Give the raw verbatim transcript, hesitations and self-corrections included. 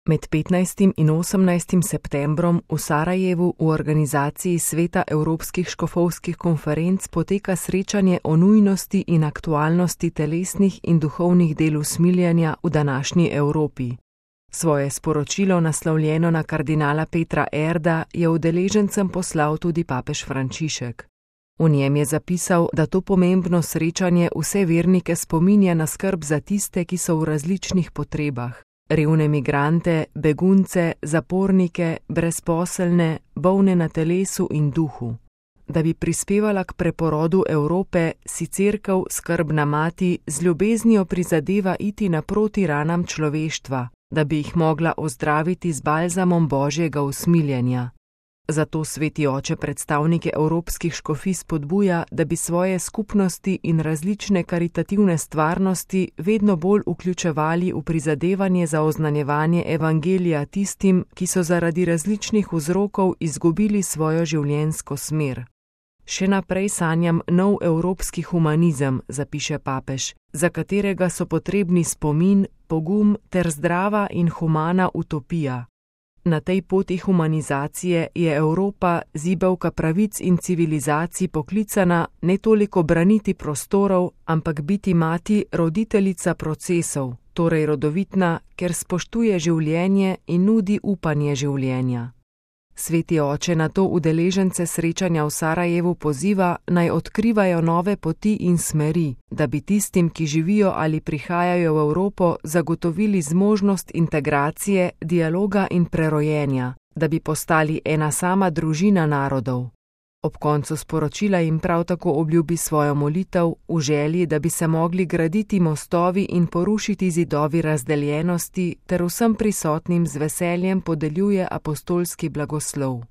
Med petnajstim in osemnajstim septembrom v Sarajevu v organizaciji Sveta evropskih škofovskih konferenc poteka srečanje o nujnosti in aktualnosti telesnih in duhovnih del usmiljenja v današnji Evropi. Svoje sporočilo, naslovljeno na kardinala Petra Erda, je udeležencem poslal tudi papež Frančišek. V njem je zapisal, da to pomembno srečanje vse vernike spominja na skrb za tiste, ki so v različnih potrebah. Revne migrante, begunce, zapornike, brezposelne, bolne na telesu in duhu. Da bi prispevala k preporodu Evrope, si Cerkev, skrbna mati, z ljubeznijo prizadeva iti naproti ranam človeštva, da bi jih mogla ozdraviti z balzamom Božjega usmiljenja. Zato Sveti Oče predstavnike evropskih škofij spodbuja, da bi svoje skupnosti in različne karitativne stvarnosti vedno bolj vključevali v prizadevanje za oznanjevanje evangelija tistim, ki so zaradi različnih vzrokov izgubili svojo življenjsko smer. Še naprej sanjam nov evropski humanizem, zapiše papež, za katerega so potrebni spomin, pogum ter zdrava in humana utopija. Na tej poti humanizacije je Evropa, zibelka pravic in civilizacij, poklicana ne toliko braniti prostorov, ampak biti mati, roditeljica procesov, torej rodovitna, ker spoštuje življenje in nudi upanje življenja. Sveti Oče na to udeležence srečanja v Sarajevu poziva, naj odkrivajo nove poti in smeri, da bi tistim, ki živijo ali prihajajo v Evropo, zagotovili zmožnost integracije, dialoga in prerojenja, da bi postali ena sama družina narodov. Ob koncu sporočila jim prav tako obljubi svojo molitev v želji, da bi se mogli graditi mostovi in porušiti zidovi razdeljenosti, ter vsem prisotnim z veseljem podeljuje apostolski blagoslov.